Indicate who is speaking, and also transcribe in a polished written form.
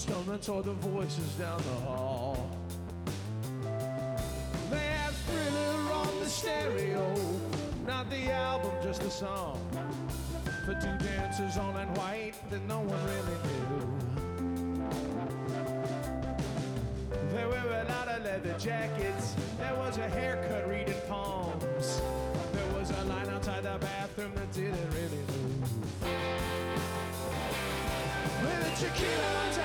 Speaker 1: stumbling toward the voices down the hall. They have Thriller on the stereo, not the album, just the song. For two dancers all in white that no one really knew. They wear a lot of leather jackets. There was a haircut reading palms. There was a line outside the bathroom that didn't really move. With a tequila